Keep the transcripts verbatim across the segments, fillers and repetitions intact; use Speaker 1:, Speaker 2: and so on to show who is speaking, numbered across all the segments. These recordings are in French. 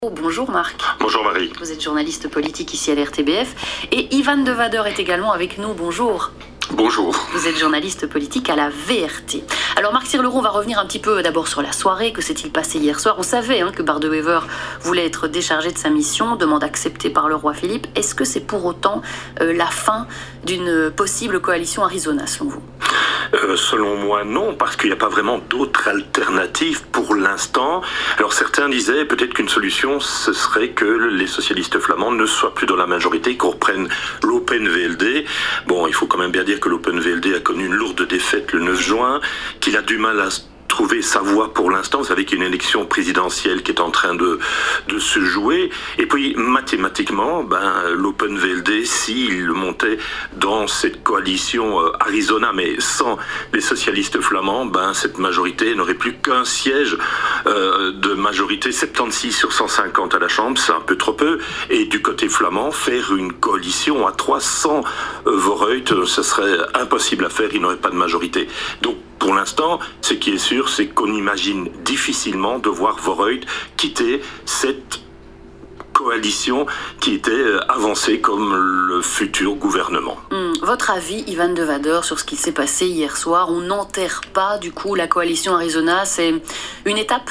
Speaker 1: Bonjour Marc.
Speaker 2: Bonjour Marie.
Speaker 1: Vous êtes journaliste politique ici à l'R T B F et Ivan De Wader est également avec nous. Bonjour.
Speaker 2: Bonjour.
Speaker 1: Vous êtes journaliste politique à la V R T. Alors Marc Sirleroux, on va revenir un petit peu d'abord sur la soirée. Que s'est-il passé hier soir? On savait hein, que Bart De Wever voulait être déchargé de sa mission, demande acceptée par le roi Philippe. Est-ce que c'est pour autant euh, la fin d'une possible coalition Arizona selon vous?
Speaker 2: Euh, selon moi, non, parce qu'il n'y a pas vraiment d'autre alternative pour l'instant. Alors certains disaient peut-être qu'une solution, ce serait que les socialistes flamands ne soient plus dans la majorité, qu'on reprenne l'Open V L D. Bon, il faut quand même bien dire que l'Open V L D a connu une lourde défaite le neuf juin, qu'il a du mal à trouver sa voie pour l'instant. Vous savez qu'il y a une élection présidentielle qui est en train de, de se jouer. Et puis, mathématiquement, ben, l'Open V L D, s'il montait dans cette coalition euh, Arizona, mais sans les socialistes flamands, ben, cette majorité n'aurait plus qu'un siège euh, de majorité, soixante-seize sur cent cinquante à la Chambre, c'est un peu trop peu. Et du côté flamand, faire une coalition à trois cents euh, Vooruit, ce serait impossible à faire, il n'aurait pas de majorité. Donc, pour l'instant, ce qui est sûr, c'est qu'on imagine difficilement de voir Vooruit quitter cette coalition qui était avancée comme le futur gouvernement.
Speaker 1: Hum, votre avis, Ivan De Wader, sur ce qui s'est passé hier soir? On n'enterre pas, du coup, la coalition Arizona, c'est une étape?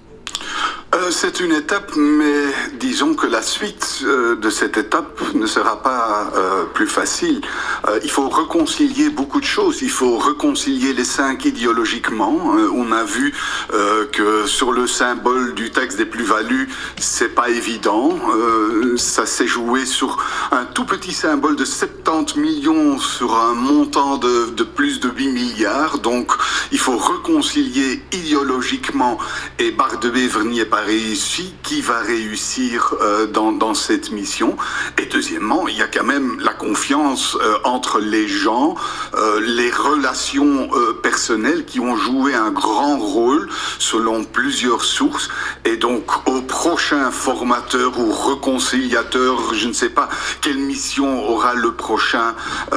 Speaker 3: Euh, c'est une étape, mais disons que la suite euh, de cette étape ne sera pas euh, plus facile. Euh, il faut réconcilier beaucoup de choses. Il faut réconcilier les cinq idéologiquement. Euh, on a vu euh, que sur le symbole du taxe des plus-values, c'est pas évident. Euh, ça s'est joué sur un tout petit symbole de soixante-dix millions sur un montant de, de plus de huit milliards. Donc, il faut réconcilier idéologiquement, et Bart De Wever n'y est pas réussi. Qui va réussir euh, dans, dans cette mission? Et deuxièmement, il y a quand même la confiance euh, entre les gens, euh, les relations euh, personnelles qui ont joué un grand rôle selon plusieurs sources. Et donc, au prochain formateur ou réconciliateur, je ne sais pas quelle mission aura le prochain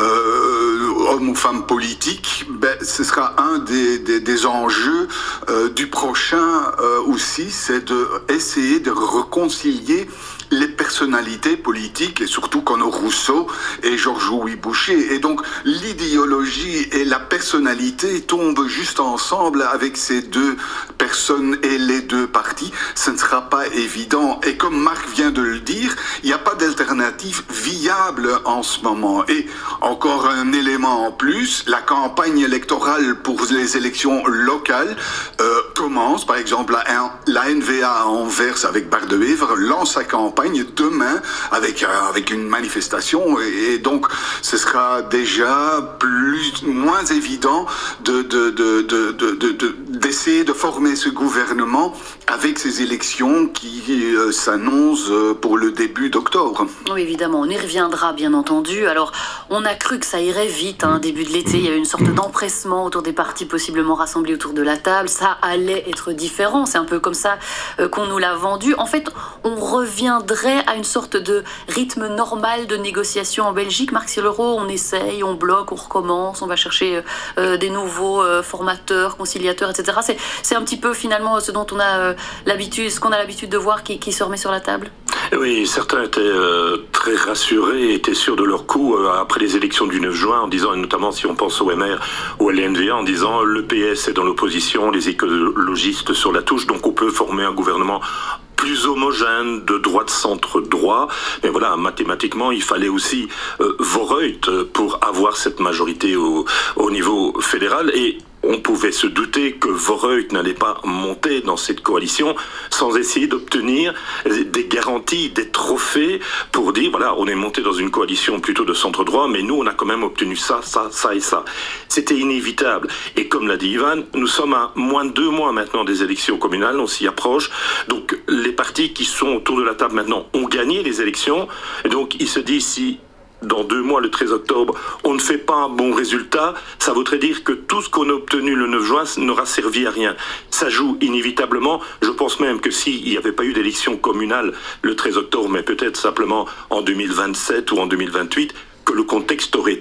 Speaker 3: euh, homme ou femme politique, ben, ce sera un des, des, des enjeux euh, du prochain euh, aussi, c'est de essayer de réconcilier les personnalités politiques, et surtout Conor Rousseau et Georges-Louis Boucher. Et donc, l'idéologie et la personnalité tombent juste ensemble avec ces deux personnes et les deux partis. Ce ne sera pas évident. Et comme Marc vient de le dire, il n'y a pas d'alternative viable en ce moment. Et encore un élément en plus, la campagne électorale pour les élections locales euh, commence. Par exemple, la, la N V A à Anvers avec Bart De Wever lance sa campagne demain avec, euh, avec une manifestation, et, et donc ce sera déjà plus, moins évident de, de, de, de, de, de, de, d'essayer de former ce gouvernement avec ces élections qui euh, s'annoncent euh, pour le début d'octobre.
Speaker 1: Oui, évidemment, on y reviendra bien entendu. Alors, on a cru que ça irait vite, hein, début de l'été, il y avait une sorte d'empressement autour des partis possiblement rassemblés autour de la table, ça allait être différent, c'est un peu comme ça euh, qu'on nous l'a vendu. En fait, on reviendrait à une sorte de rythme normal de négociation en Belgique. Marc Sirleroux, on essaye, on bloque, on recommence, on va chercher euh, des nouveaux euh, formateurs, conciliateurs, et cetera. C'est, c'est un petit peu finalement ce dont on a euh, l'habitude, ce qu'on a l'habitude de voir qui, qui se remet sur la table.
Speaker 2: Oui, certains étaient euh, très rassurés, étaient sûrs de leur coup euh, après les élections du neuf juin, en disant, et notamment si on pense au M R ou à l'A N V A, en disant le P S est dans l'opposition, les écologistes sur la touche, donc on peut former un gouvernement plus homogène, de droite centre droit. Mais voilà, mathématiquement, il fallait aussi euh, Vooruit pour avoir cette majorité au, au niveau fédéral. Et on pouvait se douter que Vooruit n'allait pas monter dans cette coalition sans essayer d'obtenir des garanties, des trophées pour dire, voilà, on est monté dans une coalition plutôt de centre-droit, mais nous, on a quand même obtenu ça, ça, ça et ça. C'était inévitable. Et comme l'a dit Ivan, nous sommes à moins de deux mois maintenant des élections communales, on s'y approche. Donc, les partis qui sont autour de la table maintenant ont gagné les élections. Et donc, ils se disent, si dans deux mois, le treize octobre, on ne fait pas un bon résultat, ça voudrait dire que tout ce qu'on a obtenu le neuf juin n'aura servi à rien. Ça joue inévitablement. Je pense même que s'il n'y avait pas eu d'élection communale le treize octobre, mais peut-être simplement en deux mille vingt-sept ou en deux mille vingt-huit, que le contexte aurait été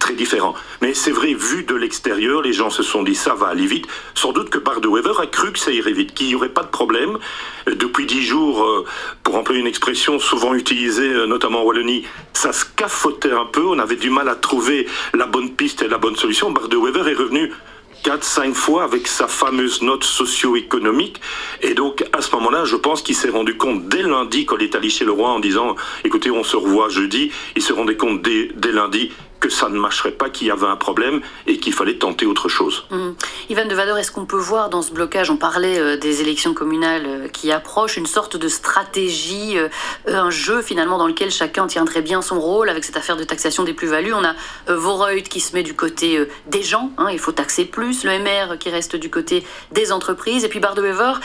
Speaker 2: très différent. Mais c'est vrai, vu de l'extérieur, les gens se sont dit ça va aller vite. Sans doute que Bart de Wever a cru que ça irait vite, qu'il n'y aurait pas de problème. Depuis dix jours, pour employer une expression souvent utilisée, notamment en Wallonie, ça se cafotait un peu. On avait du mal à trouver la bonne piste et la bonne solution. Bart de Wever est revenu quatre cinq fois avec sa fameuse note socio-économique. Et donc, à ce moment-là, je pense qu'il s'est rendu compte dès lundi, quand il est allé chez le roi en disant « Écoutez, on se revoit jeudi », il se rendait compte dès, dès lundi que ça ne marcherait pas, qu'il y avait un problème et qu'il fallait tenter autre chose.
Speaker 1: Mmh. Ivan de Wader, est-ce qu'on peut voir dans ce blocage, on parlait euh, des élections communales euh, qui approchent, une sorte de stratégie, euh, un jeu finalement dans lequel chacun tiendrait bien son rôle avec cette affaire de taxation des plus-values. On a euh, Voorhout qui se met du côté euh, des gens, hein, il faut taxer plus, le M R qui reste du côté des entreprises, et puis Bart de Wever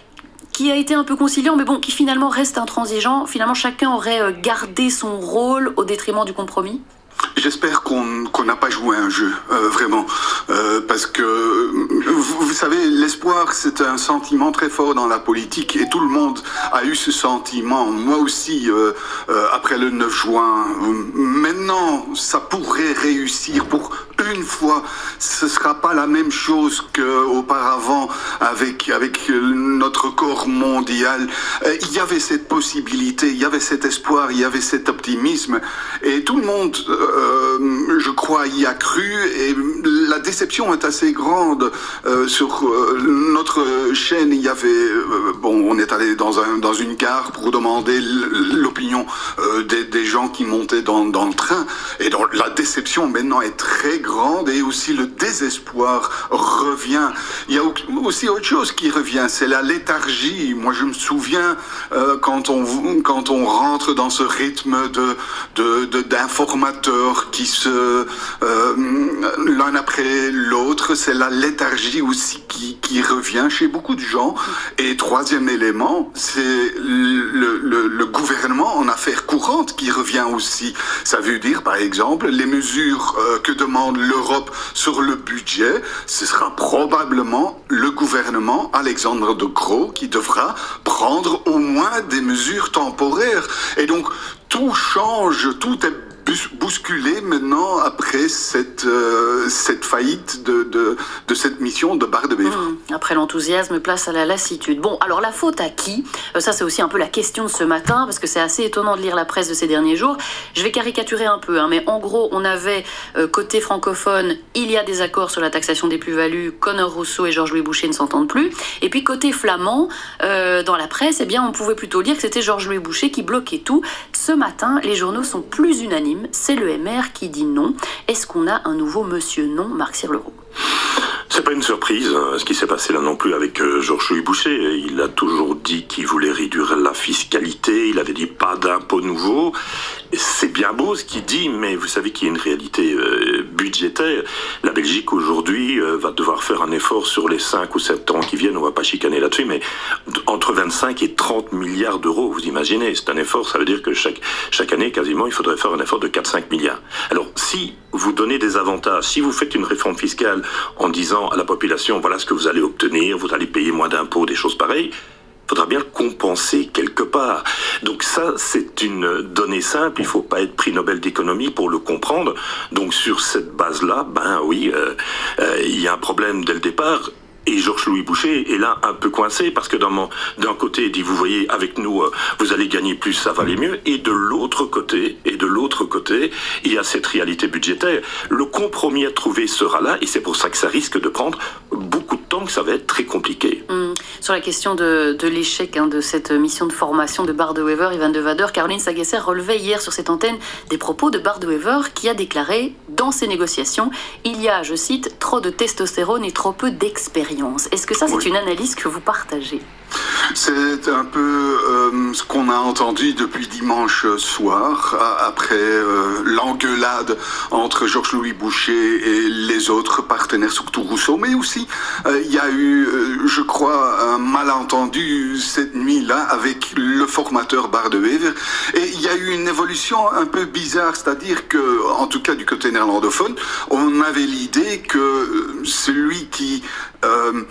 Speaker 1: qui a été un peu conciliant, mais bon, qui finalement reste intransigeant. Finalement, chacun aurait euh, gardé son rôle au détriment du compromis.
Speaker 3: J'espère qu'on qu'on n'a pas joué un jeu, euh, vraiment, euh, parce que, vous, vous savez, l'espoir, c'est un sentiment très fort dans la politique, et tout le monde a eu ce sentiment, moi aussi, euh, euh, après le neuf juin. Maintenant, ça pourrait réussir pour une fois. Ce sera pas la même chose qu'auparavant avec, avec notre corps mondial. Euh, il y avait cette possibilité, il y avait cet espoir, il y avait cet optimisme, et tout le monde... Euh, Euh, je crois, y a cru, et la déception est assez grande. Euh, sur euh, notre chaîne, il y avait, euh, bon, on est allé dans, un, dans une gare pour demander l'opinion euh, des, des gens qui montaient dans, dans le train, et donc la déception maintenant est très grande, et aussi le désespoir revient. Il y a aussi autre chose qui revient, c'est la léthargie. Moi, je me souviens euh, quand on quand on rentre dans ce rythme de de, de d'informateurs qui se euh, l'un après l'autre, c'est la léthargie aussi qui, qui revient chez beaucoup de gens. Et troisième élément, c'est le, le, le gouvernement en affaires courantes qui revient aussi. Ça veut dire, par exemple, les mesures euh, que demande l'Europe sur le budget, ce sera probablement le gouvernement Alexandre De Croo qui devra prendre au moins des mesures temporaires. Et donc, tout change, tout est bousculé maintenant après cette, euh, cette faillite de, de, de cette mission de Bart de Wever.
Speaker 1: Mmh. Après l'enthousiasme, place à la lassitude. Bon, alors la faute à qui ? euh, Ça, c'est aussi un peu la question de ce matin, parce que c'est assez étonnant de lire la presse de ces derniers jours. Je vais caricaturer un peu, hein, mais en gros, on avait euh, côté francophone, il y a des accords sur la taxation des plus-values, Conor Rousseau et Georges-Louis Boucher ne s'entendent plus. Et puis côté flamand, euh, dans la presse, eh bien, on pouvait plutôt dire que c'était Georges-Louis Boucher qui bloquait tout. Ce matin, les journaux sont plus unanimes. C'est le M R qui dit non. Est-ce qu'on a un nouveau monsieur non, Marc Sirleroux ?
Speaker 2: C'est pas une surprise, hein, ce qui s'est passé là non plus avec euh, Georges-Louis Boucher. Il a toujours dit qu'il voulait réduire la fiscalité, il avait dit pas d'impôts nouveaux. C'est bien beau ce qu'il dit, mais vous savez qu'il y a une réalité euh, budgétaire. La Belgique aujourd'hui euh, va devoir faire un effort sur les cinq ou sept ans qui viennent, on va pas chicaner là-dessus, mais entre vingt-cinq et trente milliards d'euros, vous imaginez, c'est un effort, ça veut dire que chaque, chaque année, quasiment, il faudrait faire un effort de quatre à cinq milliards. Alors, si vous donnez des avantages, si vous faites une réforme fiscale en disant à la population, voilà ce que vous allez obtenir, vous allez payer moins d'impôts, des choses pareilles, il faudra bien le compenser quelque part. Donc ça, c'est une donnée simple, il ne faut pas être prix Nobel d'économie pour le comprendre. Donc sur cette base-là, ben oui, euh, euh, il y a un problème dès le départ. Et Georges-Louis Boucher est là un peu coincé parce que d'un d'un côté il dit vous voyez avec nous euh, vous allez gagner plus, ça va aller mieux, et de l'autre côté et de l'autre côté il y a cette réalité budgétaire. Le compromis à trouver sera là et c'est pour ça que ça risque de prendre beaucoup de temps, que ça va être très compliqué.
Speaker 1: Mmh. Sur la question de, de l'échec hein, de cette mission de formation de Bart de Wever, Ivan de Wader, Caroline Sagesser relevait hier sur cette antenne des propos de Bart de Wever qui a déclaré dans ces négociations il y a, je cite, trop de testostérone et trop peu d'expérience. Est-ce que ça, c'est oui. une analyse que vous partagez ?
Speaker 3: C'est un peu euh, ce qu'on a entendu depuis dimanche soir, après euh, l'engueulade entre Georges-Louis Boucher et les autres partenaires, surtout Rousseau, mais aussi euh, il y a eu, euh, je crois, un malentendu cette nuit-là avec le formateur Bart de Wever, et il y a eu une évolution un peu bizarre, c'est-à-dire que, en tout cas du côté néerlandophone, on avait l'idée que celui qui, euh,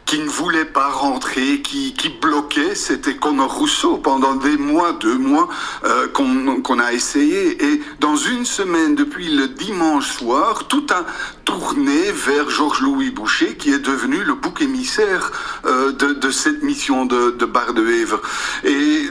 Speaker 3: qui ne voulait pas rentrer, qui, qui bloquait, c'était Conor Rousseau pendant des mois, deux mois euh, qu'on qu'on a essayé. Et dans une semaine, depuis le dimanche soir, tout a tourné vers Georges-Louis Boucher, qui est devenu le bouc émissaire euh, de, de cette mission de, de Bardewever. Et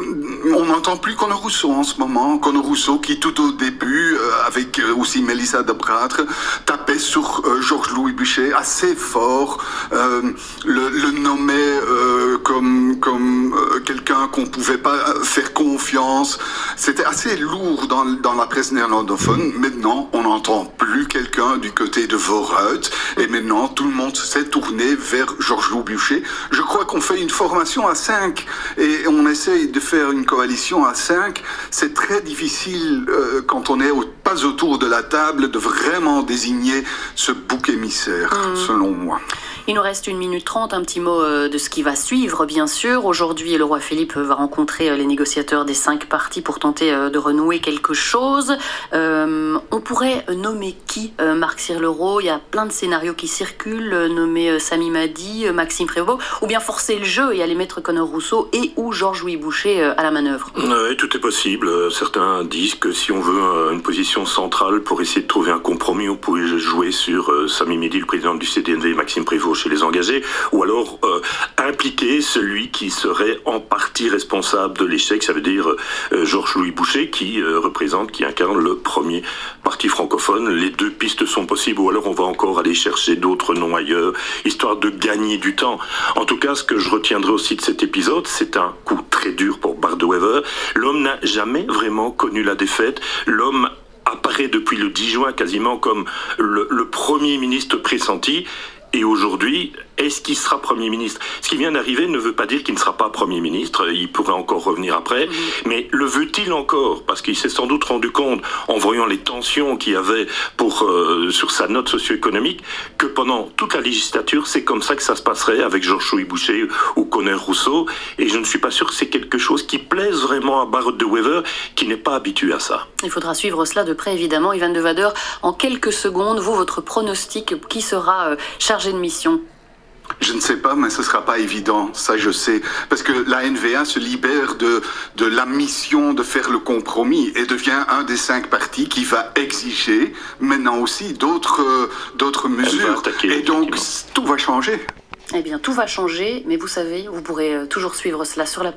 Speaker 3: on n'entend plus Conor Rousseau en ce moment. Conor Rousseau qui tout au début, euh, avec euh, aussi Mélissa de Brâtre, tapait sur euh, Georges-Louis Boucher assez fort, euh, le, le nommait euh, comme, comme euh, quelqu'un qu'on pouvait pas faire confiance. C'était assez lourd dans, dans la presse néerlandophone. Maintenant, on n'entend plus quelqu'un du côté de Vooruit. Et maintenant, tout le monde s'est tourné vers Georges-Louis Boucher. Je crois qu'on fait une formation à cinq et on essaye de faire une coalition à cinq. C'est très difficile euh, quand on est au, pas autour de la table de vraiment désigner ce bouc émissaire, mmh. selon moi.
Speaker 1: Il nous reste une minute trente, un petit mot de ce qui va suivre, bien sûr. Aujourd'hui, le roi Philippe va rencontrer les négociateurs des cinq partis pour tenter de renouer quelque chose. Euh, on pourrait nommer qui, Marc Sirleroux? Il y a plein de scénarios qui circulent, nommer Sami Madi, Maxime Prévost, ou bien forcer le jeu et aller mettre Conor Rousseau et ou Georges-Louis Boucher à la manœuvre.
Speaker 2: Oui, tout est possible. Certains disent que si on veut une position centrale pour essayer de trouver un compromis, on pourrait jouer sur Sami Madi, le président du C D N V, et Maxime Prévost chez les engagés, ou alors euh, impliquer celui qui serait en partie responsable de l'échec, ça veut dire euh, Georges-Louis Boucher, qui euh, représente, qui incarne le premier parti francophone. Les deux pistes sont possibles, ou alors on va encore aller chercher d'autres noms ailleurs, histoire de gagner du temps. En tout cas, ce que je retiendrai aussi de cet épisode, c'est un coup très dur pour Bardewever. L'homme n'a jamais vraiment connu la défaite. L'homme apparaît depuis le dix juin quasiment comme le, le premier ministre pressenti. Et aujourd'hui, est-ce qu'il sera Premier ministre? Ce qui vient d'arriver ne veut pas dire qu'il ne sera pas Premier ministre, il pourrait encore revenir après, mmh. mais le veut-il encore? Parce qu'il s'est sans doute rendu compte, en voyant les tensions qu'il y avait pour, euh, sur sa note socio-économique, que pendant toute la législature, c'est comme ça que ça se passerait avec Georges-Louis Boucher ou Conor Rousseau, et je ne suis pas sûr que c'est quelque chose qui plaise vraiment à Bardewever, qui n'est pas habitué à ça.
Speaker 1: Il faudra suivre cela de près, évidemment. Ivan de Wader, en quelques secondes, vous, votre pronostic, qui sera euh, chargé de mission?
Speaker 3: Je ne sais pas, mais ce ne sera pas évident, ça je sais. Parce que la N V A se libère de, de la mission de faire le compromis et devient un des cinq partis qui va exiger maintenant aussi d'autres euh, d'autres mesures. Et donc, tout va changer.
Speaker 1: Eh bien, tout va changer, mais vous savez, vous pourrez toujours suivre cela sur la